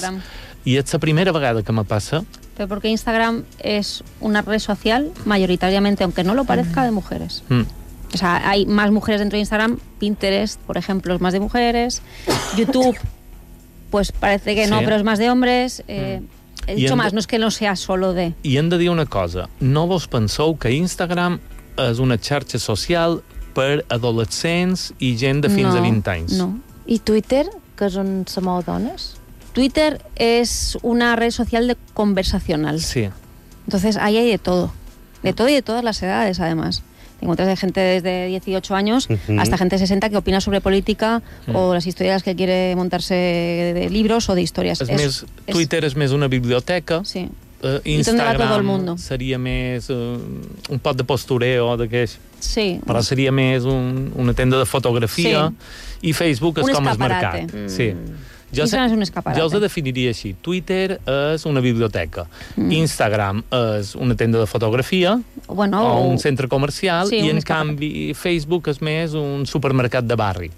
i és la primera vegada que me passa. Pero porque Instagram es una red social mayoritariamente, aunque no lo parezca, de mujeres. O sea, hay más mujeres dentro de Instagram. Pinterest, por ejemplo, es más de mujeres. YouTube, pues parece que no, pero es más de hombres. He dicho más, no es que no sea solo de... I hem de dir una cosa. No vos penseu que Instagram és una xarxa social per adolescents i gent de fins a 20 anys. No. I Twitter, que és on se mou dones? Twitter es una red social conversacional. Sí. Entonces ahí hay de todo. De todo y de todas las edades, además. Te encuentras de gente desde 18 años hasta gente de 60 que opina sobre política o las historias que quiere montarse de libros o de historias. Twitter és més una biblioteca. Sí. Instagram seria més un pot de postureo d'aquest. Sí. Però seria més una tenda de fotografia. I Facebook és com el mercat. Sí. Instagram és un escaparate. Jo els definiria així. Twitter és una biblioteca. Instagram és una tenda de fotografia o un centre comercial i, en canvi, Facebook és més un supermercat de barri.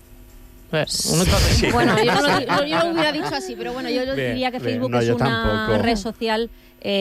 Una cosa així. Bueno, yo no lo hubiera dicho así, pero bueno, yo diría que Facebook es una red social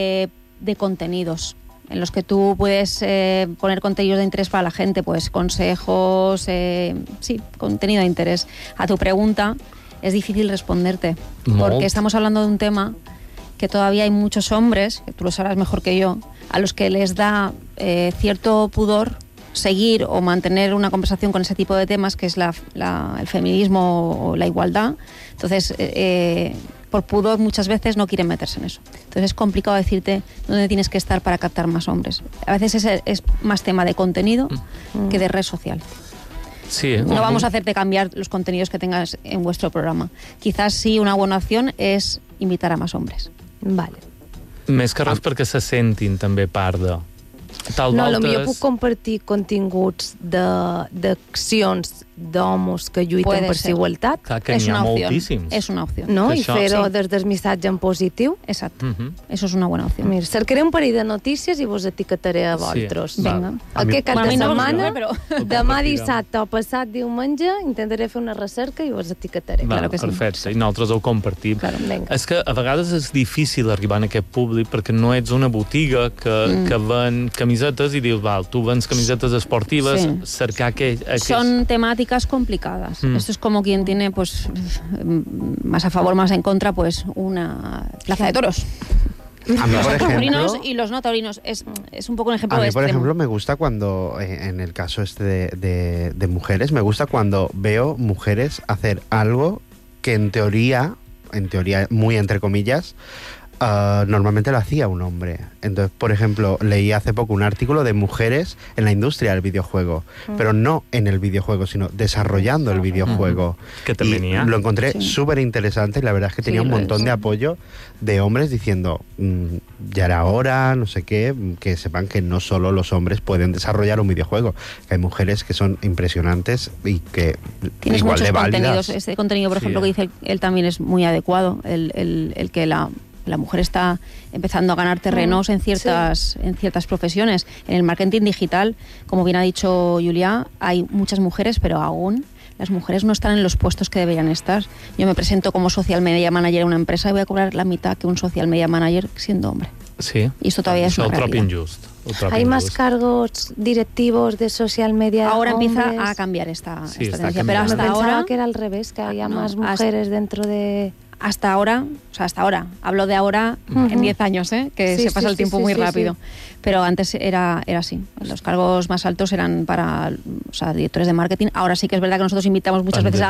de contenidos, en los que tú puedes poner contenidos de interés para la gente, pues consejos, contenido de interés. A tu pregunta, es difícil responderte, porque estamos hablando de un tema que todavía hay muchos hombres, que tú lo sabrás mejor que yo, a los que les da cierto pudor seguir o mantener una conversación con ese tipo de temas, que es el feminismo o la igualdad. Entonces, por pudor muchas veces no quieren meterse en eso. Entonces es complicado decirte dónde tienes que estar para captar más hombres. A veces es más tema de contenido que de red social. Sí, no vamos a hacerte cambiar los contenidos que tengas en vuestro programa. Quizás sí una buena opción és invitar a més homes. Vale. Més que res perquè se sentin també part de... Potser puc compartir continguts d'accions d'homes que lluiten per la igualtat. Clar que n'hi ha moltíssims. És una opció. No? I fer-ho des del missatge en positiu. Exacte. Això és una bona opció. Mira, cercaré un parell de notícies i vos etiquetaré a vosaltres. Vinga. Aquest cap de setmana, demà dissabte o passat diumenge, intentaré fer una recerca i vos etiquetaré. Perfecte, i nosaltres ho compartim. És que a vegades és difícil arribar a aquest públic perquè no ets una botiga que ven camisetes i dius, val, tu vens camisetes esportives, cercar aquests... Són temàtiques complicadas. Esto es como quien tiene, pues, más a favor, más en contra, pues, una plaza de toros. A mí, por ejemplo, taurinos y los no taurinos. Es un poco un ejemplo a mí, extremo. por ejemplo, me gusta cuando, en el caso de mujeres, me gusta cuando veo mujeres hacer algo que en teoría, muy entre comillas, normalmente lo hacía un hombre. Entonces, por ejemplo, leí hace poco un artículo de mujeres en la industria del videojuego, pero no en el videojuego, sino desarrollando el videojuego. Que te venía. Lo encontré súper interesante y la verdad es que tenía un montón de apoyo de hombres diciendo, ya era hora, no sé qué, que sepan que no solo los hombres pueden desarrollar un videojuego, que hay mujeres que son impresionantes y que tienes igual de válidas. Contenidos. Este contenido, por ejemplo, que dice él también es muy adecuado, el que la mujer está empezando a ganar terrenos en ciertas profesiones. En el marketing digital, como bien ha dicho Julia, hay muchas mujeres, pero aún las mujeres no están en los puestos que deberían estar. Yo me presento como social media manager en una empresa y voy a cobrar la mitad que un social media manager siendo hombre. Sí. Y esto todavía es una realidad. ¿Hay más cargos directivos de social media? Ahora hombres? empieza a cambiar esta tendencia, pero hasta ahora pensaba que era al revés, que había más mujeres dentro de... Hasta ahora, hablo de ahora en 10 años, que se pasa el tiempo muy rápido. Pero antes era así. Los cargos más altos eran para directores de marketing. Ahora sí que es verdad que nosotros invitamos muchas veces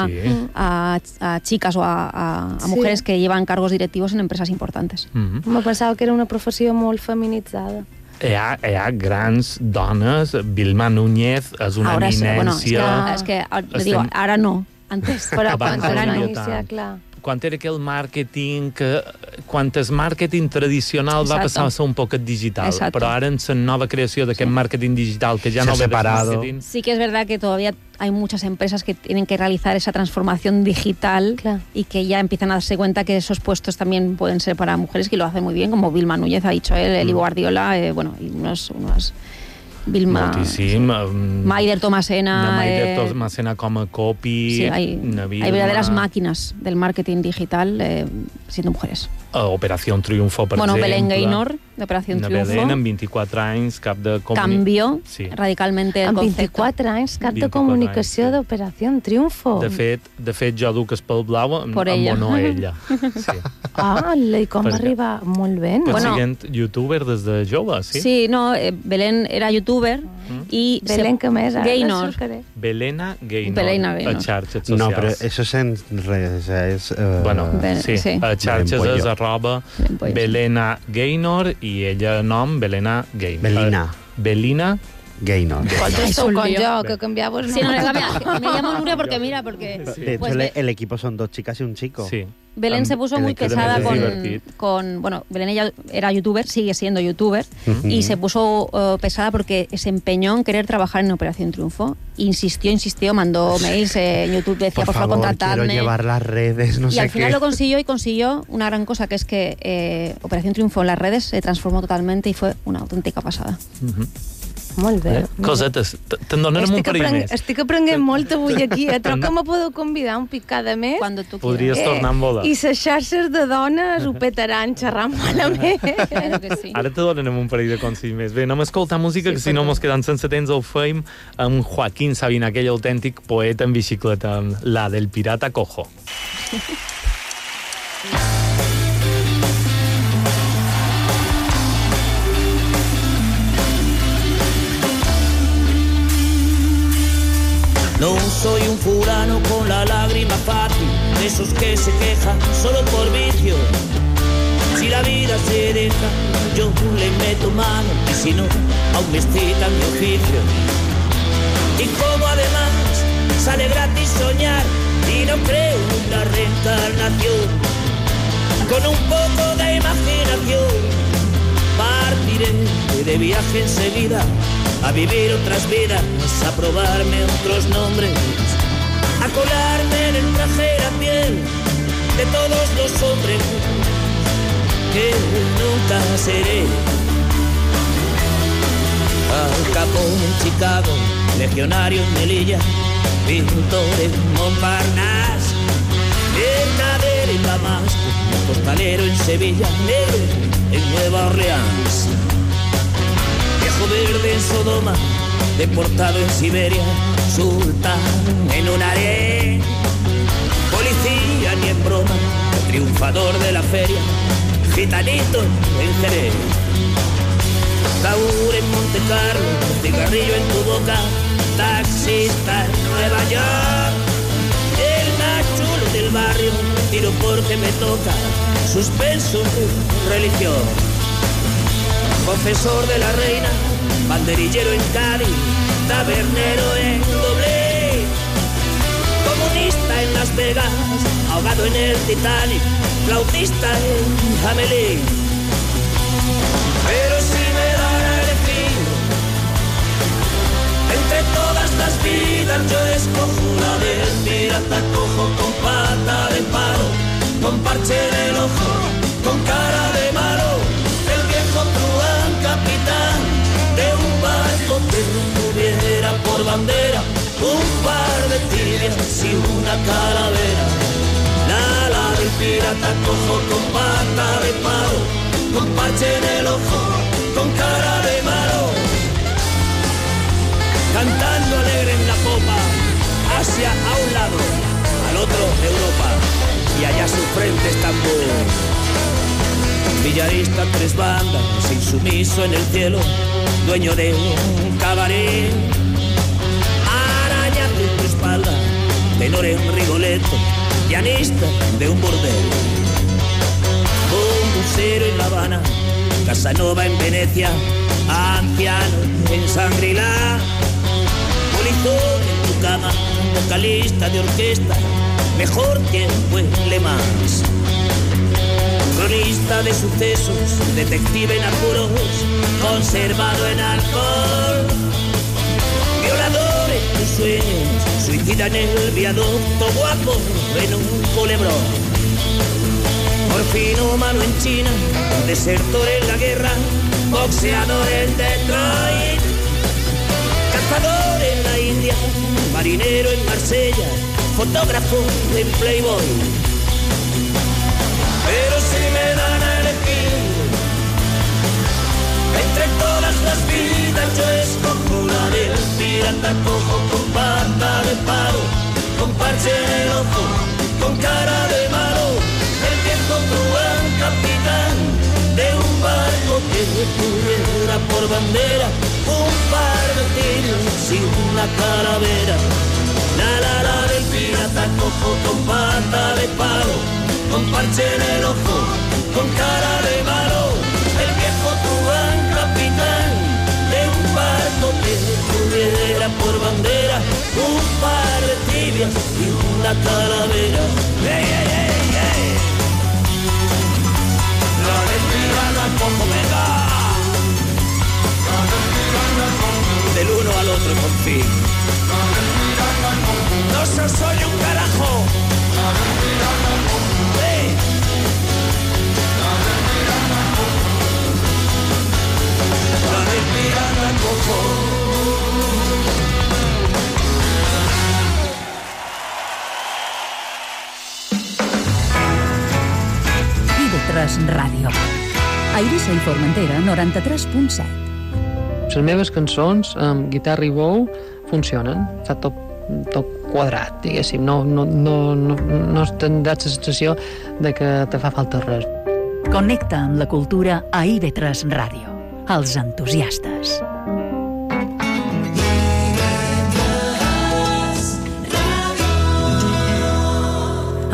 a chicas o a mujeres que llevan cargos directivos en empresas importantes. Me pensava que era una professió molt feminitzada. Hi ha grans dones, Vilma Núñez és una eminència... Es que digo, ara no, antes. Però quan era va iniciar, clar. Quan era aquell màrqueting, quan el màrqueting tradicional va passar a ser un poquet digital, però ara en la nova creació d'aquest màrqueting digital que ja no ve de màrqueting... Sí que es verdad que todavía hay muchas empresas que tienen que realizar esa transformación digital y que ya empiezan a darse cuenta que esos puestos también pueden ser para mujeres, que lo hacen muy bien, como Vilma Núñez ha dicho él, Eli Guardiola, y unos Vilma... Moltíssim. Maider Tomasena... Maider Tomasena com a copy... Sí, hay verdaderas máquinas del marketing digital siendo mujeres. Operación Triunfo, per exemple. Belén Gaynor, de Operación Triunfo. Belén, amb 24 anys, cap de... Cambió radicalmente el concepte. Amb 24 anys, cap de comunicació d'Operació Triunfo. De fet, jo duc el pèl blau amb honor a ella. I com va arribar? Molt bé, no? Siguent youtuber des de jove, sí? Sí, no, Belén era youtuber i... Belén, què més? Belena Gaynor. A xarxes socials. No, però això és en redes, és... sí, a xarxes és Belena Gaynor i ella nom Belena Gaynor. Belina Gaynor. Vosaltres sou con jo, que canviava el nom. Sí, no, me llamo Nuria porque mira, porque... De hecho, el equipo son 2 chicas y un chico. Sí. Belén se puso muy pesada con... Bueno, Belén ella era youtuber, sigue siendo youtuber, y se puso pesada porque se empeñó en querer trabajar en Operación Triunfo. Insistió, mandó mails en YouTube, decía, por favor, contratadme. Quiero llevar las redes, no sé qué. Y al final lo consiguió una gran cosa, que es que Operación Triunfo en las redes se transformó totalmente y fue una auténtica pasada. Molt bé. Cosetes, te'n donarem un parell més. Estic aprenent molt avui aquí. Troc que me podeu convidar un pic cada mes. Cuando tu podries tornar amb boda. I les xarxes de dones ho petaran xerrant malament. Claro que sí. Ara te donarem un parell de consells més. Bé, anem a escoltar música, que si no mos quedem sense temps ho feim amb Joaquín Sabina, aquell autèntic poeta en bicicleta, la del pirata cojo. No soy un fulano con la lágrima fácil, de esos que se quejan solo por vicio. Si la vida se deja, yo le meto mano, y si no, aún me excita mi oficio. Y como además sale gratis soñar, y no creo en la reencarnación, con un poco de imaginación partiré de viaje enseguida a vivir otras vidas, a probarme otros nombres, a colarme en el traje de la piel de todos los hombres que nunca seré. Al Capone en Chicago, legionario en Melilla, pintor en Montparnasse, mercader en Damasco, costalero en Sevilla, negro en Nueva Orleans, viejo verde en Sodoma, deportado en Siberia, sultán en un harén, policía ni en broma, triunfador de la feria, gitanito en Jerez, taur en Monte Carlo, cigarrillo en tu boca, taxista en Nueva York, el más chulo del barrio, tiro porque me toca, suspenso en religión, confesor de la reina, banderillero en Cádiz, tabernero en Doblé, comunista en Las Vegas, ahogado en el Titanic, flautista en Hamelin. Pero si me dan a elegir entre todas las vidas, yo escojo la del pirata cojo con pata de palo, con parche en el ojo, con cara de malo, el viejo truán capitán de un barco que tuviera por bandera un par de tibias y una calavera. La del pirata cojo con pata de palo, con parche en el ojo, con cara de malo, cantando alegre en la popa, Asia a un lado, al otro Europa, y allá su frente Estambul. Villarista tres bandas, insumiso en el cielo, dueño de un cabaret, arañando en tu espalda, tenor en Rigoletto, pianista de un bordel, bombusero en La Habana, Casanova en Venecia, anciano en Shangri-La, polizón en tu cama, vocalista de orquesta, mejor tiempo en Le Mans, cronista de sucesos, detective en apuros, conservado en alcohol, violador en tus sueños, suicida en el viaducto, guapo en un culebrón, morfinómano en China, desertor en la guerra, boxeador en Detroit, cazador en la India, marinero en Marsella, fotógrafo en Playboy. Pero si me dan a elegir entre todas las vidas, yo escojo la del pirata cojo con pata de palo, con parche en el ojo, con cara de malo, el viejo truán capitán de un barco que tuviera por bandera un par de tiros y una calavera. La del pirata cojo con pata de palo, con parche en el ojo, con cara de malo, el viejo truán capitán de un barco que tuviera por bandera un par de tibias y una calavera. ¡Ey, ey, ey, ey! La del pirata cojo me da, del uno al otro por fin. No soy un carajo. IB3 Ràdio. A Eivissa i Formentera, 93.7. Les meves cançons amb guitarra i bou funcionen, fa tot quadrat, diguéssim, no tindràs la sensació de que te fa falta res. Connecta amb la cultura a IB3 Ràdio. Els entusiastes.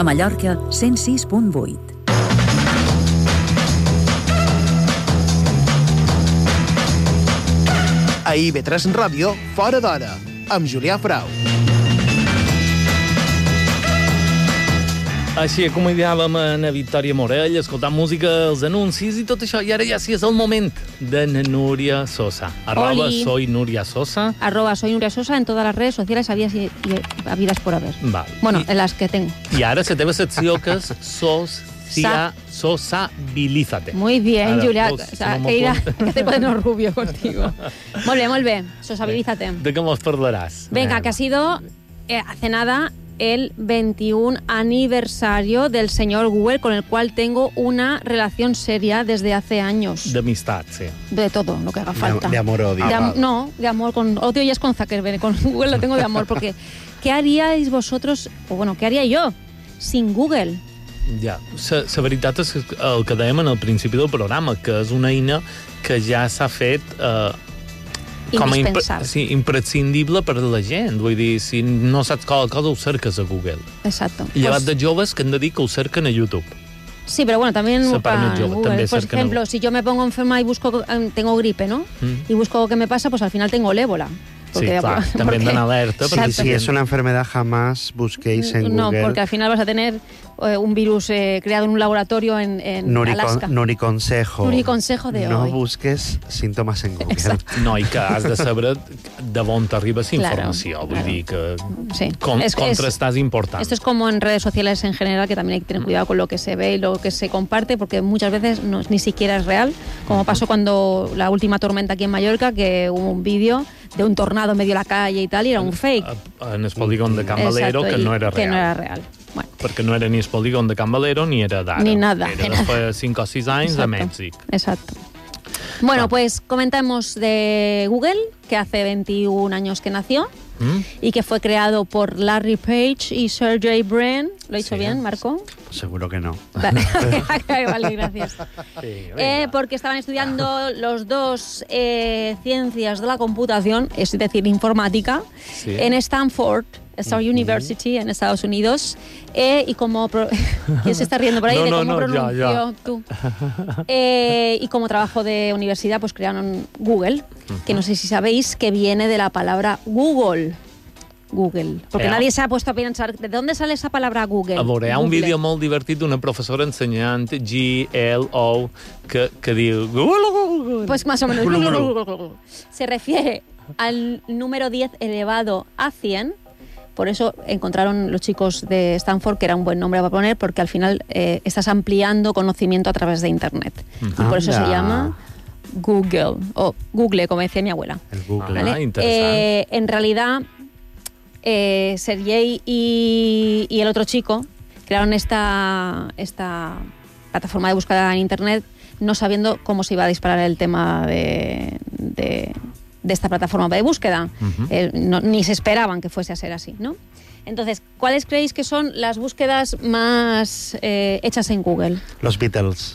A Mallorca, 106.8. A IB3 Ràdio, Fora d'Hora, amb Julià Frau. Així acomiadàvem a Victòria Morell, escoltant música, els anuncis i tot això. I ara ja sí és el moment de Núria Sosa. @soy Núria Sosa. @soy Núria Sosa en todas las redes sociales habidas por haber. Val. Bueno, en las que tengo. I ara la teva secció, que és Sosabilízate. Muy bien, Ara, Julia. vos, O sea, no que te pones rubio contigo. Molt bé. Sosabilízate. De què mos parlaràs? Venga, que ha sido hace nada el 21 aniversario del señor Google, con el cual tengo una relación seria desde hace años. De amistad, sí. De todo, lo que haga falta. De amor-odio. No, de amor. Con odio ya es con Zuckerberg, con Google lo tengo de amor, porque ¿qué haríais vosotros, o bueno, qué haría yo sin Google? Ja, la veritat és que el que dèiem en el principi del programa, que és una eina que ja s'ha fet com a imprescindible per a la gent. Vull dir, si no saps qual cosa, ho cerques a Google. Exacto. Llevat de joves que han de dir que ho cerquen a YouTube. Sí, pero bueno, también para Google. Por ejemplo, si yo me pongo enferma y busco, tengo gripe, ¿no? Y busco qué me pasa, pues al final tengo el ébola. Sí, clar, també hem d'anar alerta. Si es una enfermedad, jamás busquéis en Google. No, porque al final vas a tener un virus creado en un laboratorio en Alaska. Noriconsejo de no hoy. busques síntomas en Google. Exacto. No, i que has de saber d'on t'arriba la informació. Vull dir que contrastar és important. Esto es como en redes sociales en general, que también hay que tener cuidado con lo que se ve y lo que se comparte, porque muchas veces ni siquiera es real, como pasó cuando la última tormenta aquí en Mallorca, que hubo un vídeo de un tornado en medio de la calle y tal, y era un fake. En el polígon de Can Valero, que no era real. Que no era real. Bueno. Perquè no era ni el polígon de Can Valero ni era d'ara. Ni nada. Era después 5 o 6 anys de Mèxic. Exacto. Bueno, pues comentamos de Google, que hace 21 años que nació y que fue creado por Larry Page y Sergey Brin. ¿Lo he dicho bien, Marco? Pues seguro que no. Vale, vale, gracias. Sí, porque estaban estudiando los dos ciencias de la computación, es decir, informática, en Stanford University, en Estados Unidos. Y como... ¿Quién se está riendo por ahí? De cómo pronunció tú. Y como trabajo de universidad, pues crearon Google, que no sé si sabéis que viene de la palabra Google. Porque nadie se ha puesto a pensar ¿de dónde sale esa palabra Google? A veure, hi ha un vídeo molt divertit d'una professora ensenyant GLO que diu Google. Pues más o menos. Se refiere al número 10 elevado a 100. Por eso encontraron los chicos de Stanford que era un buen nombre para poner, porque al final estás ampliando conocimiento a través de Internet. Y por eso se llama Google, o Google, como decía mi abuela. El Google. ¿Vale? Interesante. En realidad, Sergey y el otro chico crearon esta plataforma de búsqueda en Internet no sabiendo cómo se iba a disparar el tema de esta plataforma de búsqueda. Ni se esperaban que fuese a ser así, ¿no? Entonces, ¿cuáles creéis que son las búsquedas más hechas en Google? Los Beatles.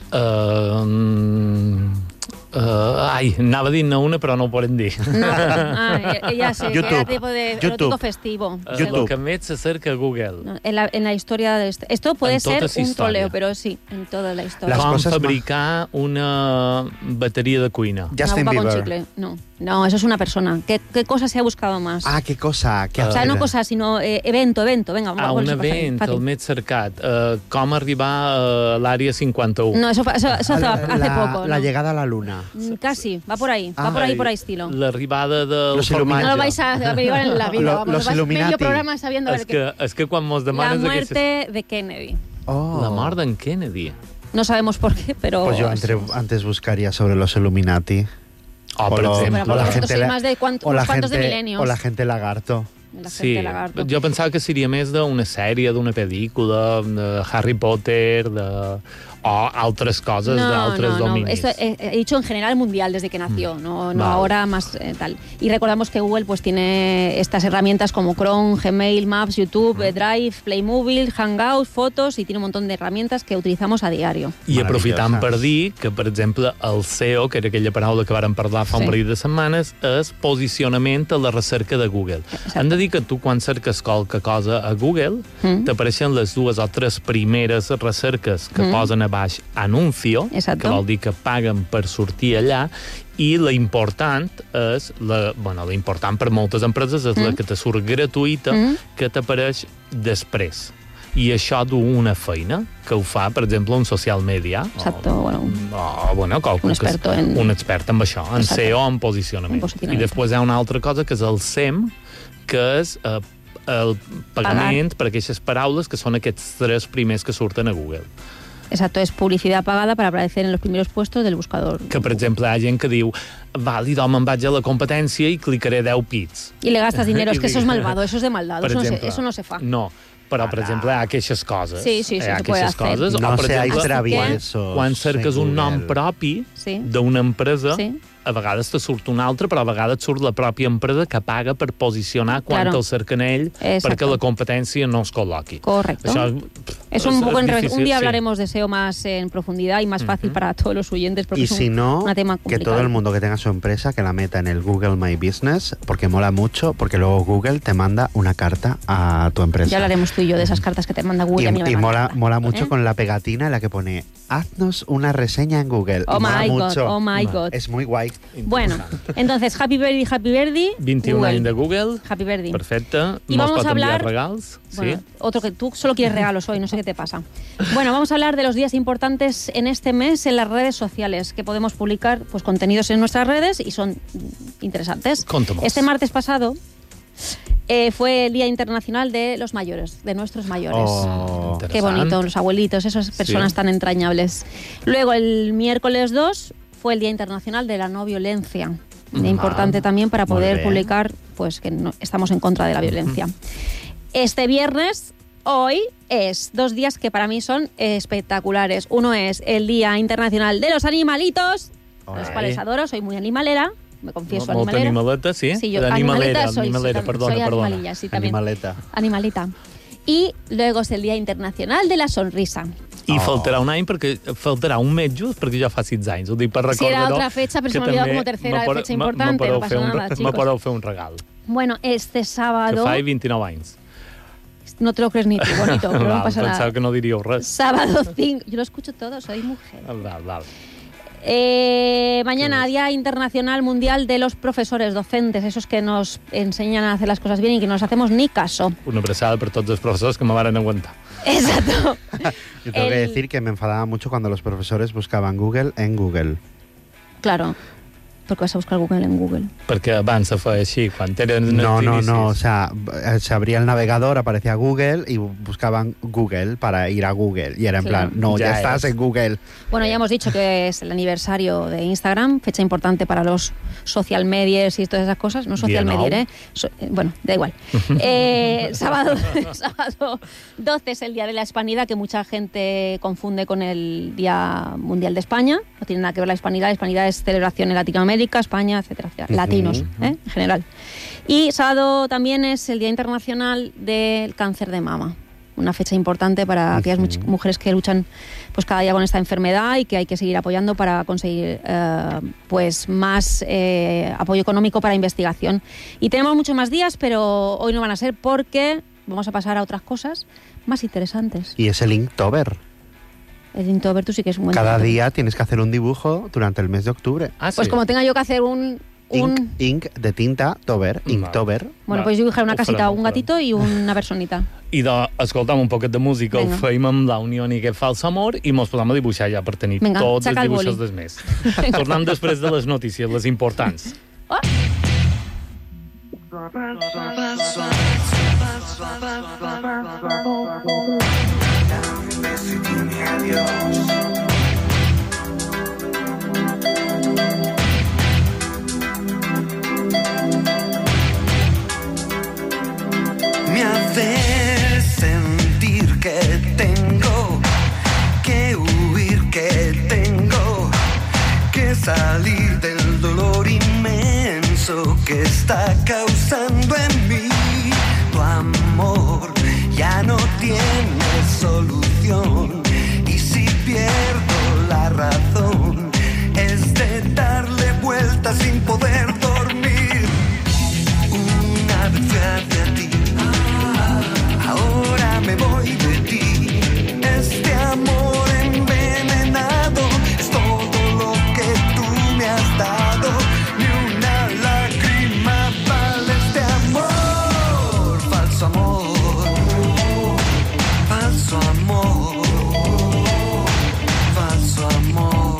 Anava a dir-ne una, però no ho podem dir. No, ya sé, YouTube. era tipo de erótico festivo. El que més se cerca a Google. No, en la historia de esto puede ser un troleo, pero sí, en toda la historia. Com fabricar una batería de cuina. Justin Bieber. Con chicle. No, eso es una persona. ¿Qué cosa se ha buscado más? ¿Qué cosa? O sea, no cosa, sino evento. Venga, vamos un event, el més cercat. Com arribar a l'àrea 51. No, eso hace poco. La llegada a la luna. Casi, va por ahí por ahí estilo. L'arribada del formatge. No lo vais a averiguar en la vida. Los Illuminati. Medio programa sabiendo és que quan mos demanes... La muerte de Kennedy. La mort d'en Kennedy. No sabemos por qué, pero... Pues yo antes buscaría sobre los Illuminati. Por ejemplo. O la gente de milenios. O la gente lagarto. Sí, jo pensava que seria més d'una sèrie, d'una pel·lícula, de Harry Potter, o altres coses d'altres dominis. Esto he dicho en general mundial desde que nació, no ahora más tal. Y recordamos que Google pues tiene estas herramientas como Chrome, Gmail, Maps, YouTube, Drive, Playmobil, Hangouts, fotos, y tiene un montón de herramientas que utilizamos a diario. I aprofitant per dir que, per exemple, el SEO, que era aquella paraula que vàrem parlar fa un parell de setmanes, és posicionament a la recerca de Google. Hem de dir que tu, quan cerques qualque cosa a Google, t'apareixen les 2 o 3 primeres recerques que posen a baix anuncio, que vol dir que paguen per sortir allà, i la important és, la important per moltes empreses és la que te surt gratuïta, que t'apareix després. I això du una feina que ho fa, per exemple, un social media. Exacto, un expert en això, en SEO, en posicionament. I després hi ha una altra cosa, que és el SEM, que és el pagament per aquestes paraules que són aquests 3 primers que surten a Google. Exacto, es publicidad pagada para aparecer en los primeros puestos del buscador. Que, per exemple, hi ha gent que diu vàlid, me'n vaig a la competència i clicaré 10 pits. Y le gastas dinero, es que eso es malvado, eso es de maldad, eso no se fa. No, però, per exemple, hi ha aquestes coses. Sí, se puede hacer. No seáis traviesos. Quan cerques un nom propi d'una empresa, a vegades te surt un altre, però a vegades surt la pròpia empresa que paga per posicionar quan el cerquen ell perquè la competència no es col·loqui. Correcto. Es un poco en revés. Un día hablaremos de SEO más en profundidad y más fácil para todos los oyentes, porque y si no, un tema complicado. Que todo el mundo que tenga su empresa que la meta en el Google My Business, porque mola mucho, porque luego Google te manda una carta a tu empresa. Ya hablaremos tú y yo de esas cartas que te manda Google. Y mola mucho con la pegatina en la que pone haznos una reseña en Google. Oh my God. Es muy guay. Bueno, entonces, Happy Birthday. 21 anys de Google. Happy Birthday. Perfecte. Y vamos a hablar... regals. Bueno, otro que tú solo quieres regalos hoy, no sé qué te pasa. Bueno, vamos a hablar de los días importantes en este mes en las redes sociales, que podemos publicar pues contenidos en nuestras redes y son interesantes. Contamos. Este martes pasado fue el Día Internacional de los Mayores, de nuestros mayores. Oh, qué bonito, los abuelitos, esas personas tan entrañables. Luego, el miércoles 2 fue el Día Internacional de la No Violencia. Importante también para poder publicar pues que no, estamos en contra de la violencia. Este viernes, hoy, es 2 días que para mí son espectaculares. Uno es el Día Internacional de los Animalitos, los cuales adoro, soy muy animalera. Me confieso animalera. Animaleta, sí. Sí, yo animaleta soy animalilla, sí, también. Animalita. Y luego es el Día Internacional de la Sonrisa. I faltarà un any, perquè faltarà un mes just perquè jo fa 6 anys. Ho dic per recordar. Si era otra fecha, pero se me ha olvidado como tercera fecha importante. No pasa nada, chicos. Me podeu fer un regal. Bueno, este sábado... Que fa 29 anys. No te lo crees ni tú, bonito, pero no pasa nada. Pensava que no diríeu res. Sábado 5... Yo lo escucho todo, soy mujer. Val. Mañana, Día Internacional Mundial de los Profesores, docentes, esos que nos enseñan a hacer las cosas bien y que no nos hacemos ni caso. Una abraçada per tots els professors que me varen aguantar. Exacto. Yo tengo que decir que me enfadaba mucho cuando los profesores buscaban Google en Google. Claro. ¿Por qué vas a buscar Google en Google? Perquè abans se feia així, quan eren No, o sea, se abría el navegador, aparecía Google y buscaban Google para ir a Google. Y era en plan, no, ya estás en Google. Bueno, ya hemos dicho que es el aniversario de Instagram, fecha importante para los social medias y todas esas cosas. No social media, bueno, da igual. Sábado 12 es el Día de la Hispanidad, que mucha gente confunde con el Día Mundial de España. No tiene nada que ver la Hispanidad. La Hispanidad es celebración en Latinoamérica, España, etcétera, latinos, en general. Y sábado también es el Día Internacional del Cáncer de Mama, una fecha importante para aquellas mujeres que luchan pues cada día con esta enfermedad y que hay que seguir apoyando para conseguir pues más apoyo económico para investigación. Y tenemos muchos más días, pero hoy no van a ser porque vamos a pasar a otras cosas más interesantes. Y es el Inktober. El Inktober, tú sí que es un buen Cada día tienes que hacer un dibujo durante el mes de octubre. Pues como tenga yo que hacer un Ink de tinta, Tober, Inktober. Bueno, pues dibujar una casita, un gatito i una personita. I escoltam un poquet de música, ho feim amb la Unió i aquest fals amor i mos podem a dibuixar ja per tenir tots els dibuixos del mes. Tornem després de les notícies, les importants. Me hace sentir que tengo que huir eso que está causando en mí. Tu amor ya no tiene solución, y si pierdo la razón es de darle vueltas sin poder dormir. Una vez fui hacia ti, ahora me voy de ti. Este amor envenenado es todo lo que tú me has dado. Ni una lágrima vale este amor. Falso amor, falso amor, falso amor.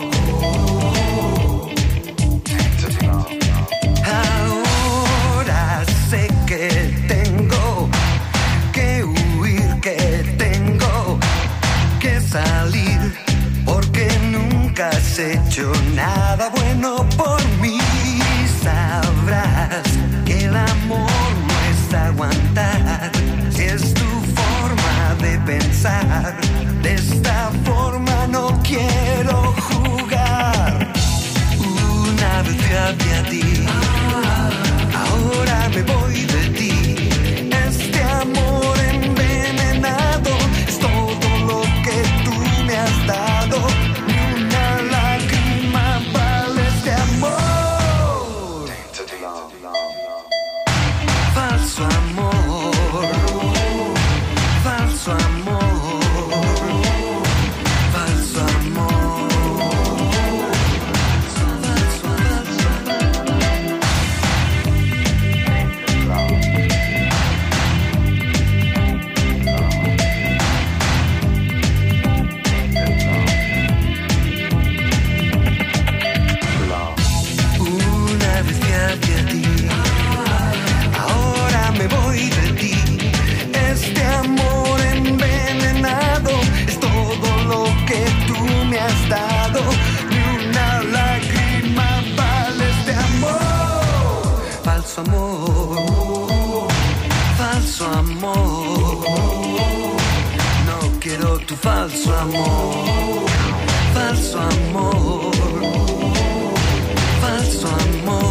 Ahora sé que tengo que huir, que tengo que salir, porque nunca has hecho nada bueno por mí. Sabrás que el amor no es aguantar, si es tu forma de pensar. De esta forma no quiero jugar. Una vez fui hacia ti, ahora me voy de ti. Este amor envenenado es todo lo que tú me has dado. Ni una lágrima vale este amor. Falso amor, falso amor, falso amor. Una vez fui hacia ti, ahora me voy de ti. Este amor envenenado es todo lo que tú me has dado. Ni una lágrima vale este amor. Falso amor, falso amor. No quiero tu falso amor. Falso amor, falso amor.